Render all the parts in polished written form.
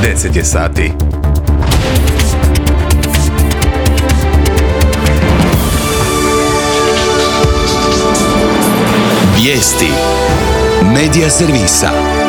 10 je sati. Vijesti Medija servisa.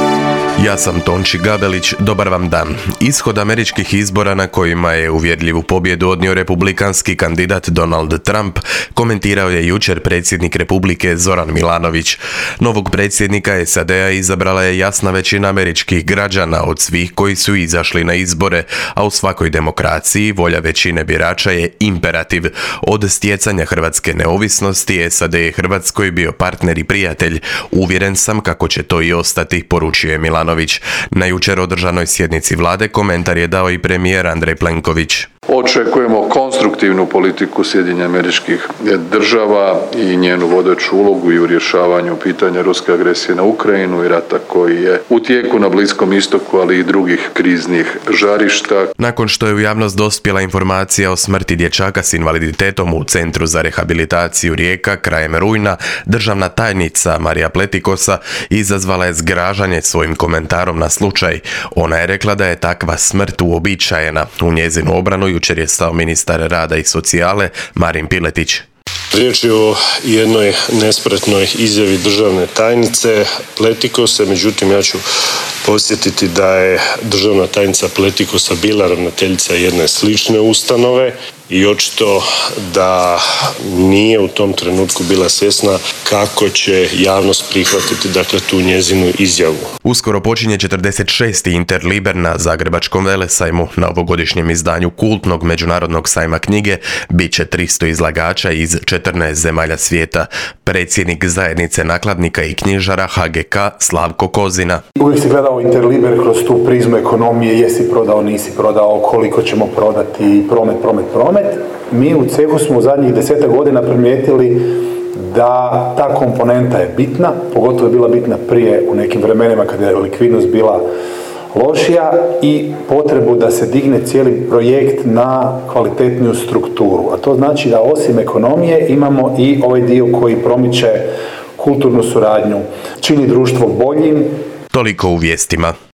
Ja sam Tonči Gabelić, dobar vam dan. Ishod američkih izbora na kojima je uvjerljivu pobjedu odnio republikanski kandidat Donald Trump komentirao je jučer predsjednik Republike Zoran Milanović. Novog predsjednika SAD-a izabrala je jasna većina američkih građana od svih koji su izašli na izbore, a u svakoj demokraciji volja većine birača je imperativ. Od stjecanja hrvatske neovisnosti SAD je Hrvatskoj bio partner i prijatelj. Uvjeren sam kako će to i ostati, poručio je Milanović. Na jučer održanoj sjednici vlade komentar je dao i premijer Andrej Plenković. Očekujemo konstruktivnu politiku Sjedinjenih Američkih Država i njenu vodeću ulogu i u rješavanju pitanja ruske agresije na Ukrajinu i rata koji je u tijeku na Bliskom istoku, ali i drugih kriznih žarišta. Nakon što je u javnost dospjela informacija o smrti dječaka s invaliditetom u Centru za rehabilitaciju Rijeka krajem rujna, državna tajnica Marija Pletikosa izazvala je zgražanje svojim komentarom na slučaj. Ona je rekla da je takva smrt uobičajena. U njezinu obranu jučer je stao ministar rada i socijale Marin Piletić. Riječ je o jednoj nespretnoj izjavi državne tajnice Pletikose, međutim ja ću podsjetiti da je državna tajnica Pletikosa bila ravnateljica jedne slične ustanove i očito da nije u tom trenutku bila svjesna kako će javnost prihvatiti tu njezinu izjavu. Uskoro počinje 46. Interliber na Zagrebačkom velesajmu. Na ovogodišnjem izdanju kultnog međunarodnog sajma knjige bit će 300 izlagača iz 14 zemalja svijeta. Predsjednik zajednice nakladnika i knjižara HGK Slavko Kozina. Uvijek se gledao Interliber kroz tu prizmu ekonomije, jesi prodao, nisi prodao, koliko ćemo prodati, promet. Mi u cehu smo u zadnjih 10 godina primijetili da ta komponenta je bitna, pogotovo je bila bitna prije u nekim vremenima kada je likvidnost bila lošija i potrebu da se digne cijeli projekt na kvalitetniju strukturu. A to znači da osim ekonomije imamo i ovaj dio koji promiče kulturnu suradnju, čini društvo boljim. Toliko u vijestima.